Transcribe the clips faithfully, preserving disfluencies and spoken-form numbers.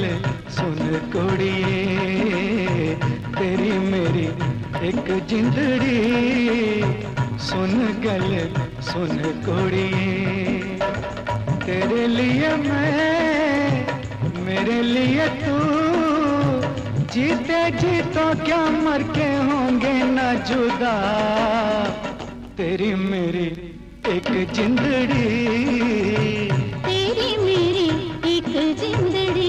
सुन कुड़िए, तेरी मेरी एक जिंदड़ी, सुन गल सुन कुड़िए। तेरे लिए मैं, मेरे लिए तू, जीते जी तो क्या मर के होंगे ना जुदा, तेरी मेरी एक जिंदड़ी, तेरी मेरी एक जिंदड़ी।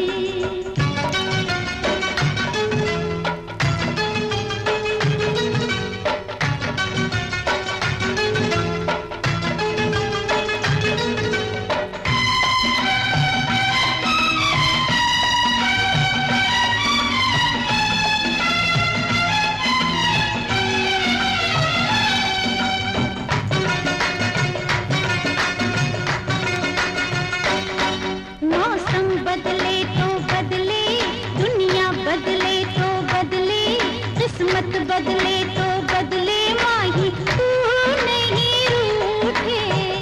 बदले तो बदले, दुनिया बदले तो बदले, किस्मत बदले तो बदले, माही तू नहीं रूठे।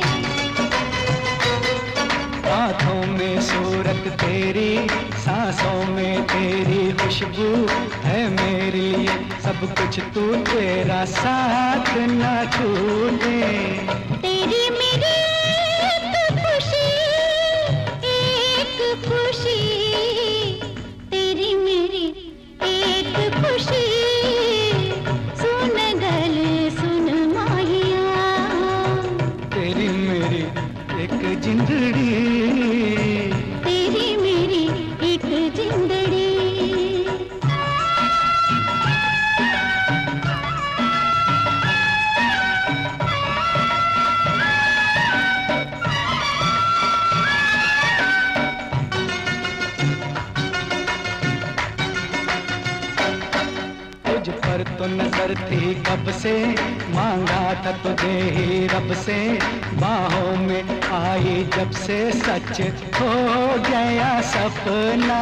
आँखों में सूरत तेरी, सांसों में तेरी खुशबू है मेरे लिए सब कुछ, तू तेरा साथ ना छूटे। तेरी मेरी खुशी, तेरी मेरी एक खुशी, सुन गल सुन माहिया, तेरी मेरी एक जिंदड़ी, तेरी मेरी एक जिंदड़ी। पर तो नजर थी कब से, मांगा था तुझे ही रब से, बाहों में आई जब से सच हो गया सपना।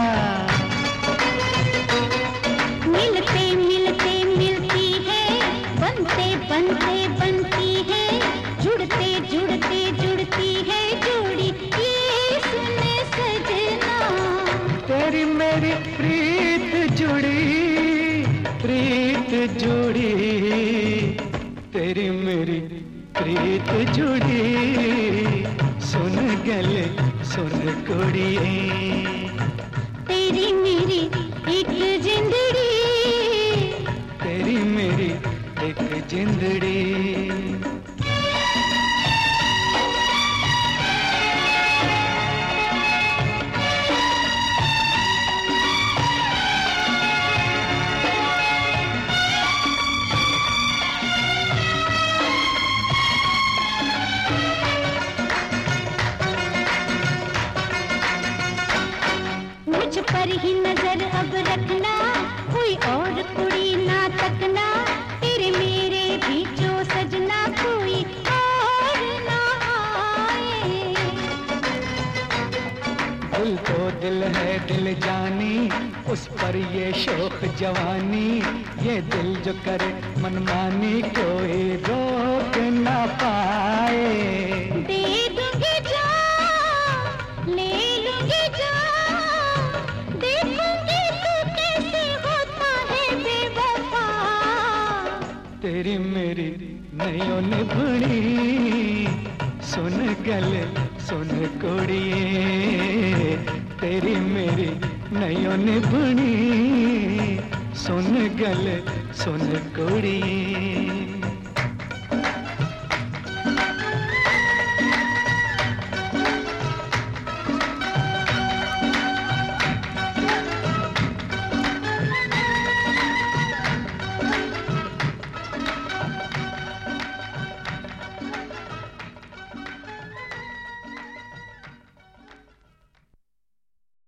मिलते मिलते मिलती है, बनते बनते बनती है, जुड़ते जुड़ते जुड़ती है जोड़ी, ये सुने सजना। तेरी मेरी प्रीत जुड़ी, प्रीत जुड़ी, तेरी मेरी प्रीत जुड़ी, सुन गले सुन कुड़िए, तेरी मेरी एक जिंदड़ी, तेरी मेरी एक जिंदड़ी। मुझ पर ही नजर अब रखना, कोई और कुड़ी ना तकना, तेरे मेरे बीचो सजना कोई और ना आए। दिल तो दिल है दिल जानी, उस पर ये शौक जवानी, ये दिल जो करे मनमानी कोई रोक ना पाए। दे दूंगी जान, ले लूंगी जान, देखूंगी तू कैसे होता है बेवफा, तेरी मेरी नैयों निभड़ी, सुन गल सुन कुड़िए, तेरी मेरी नैयों निभड़ी, सुन गल सुन कुड़िए।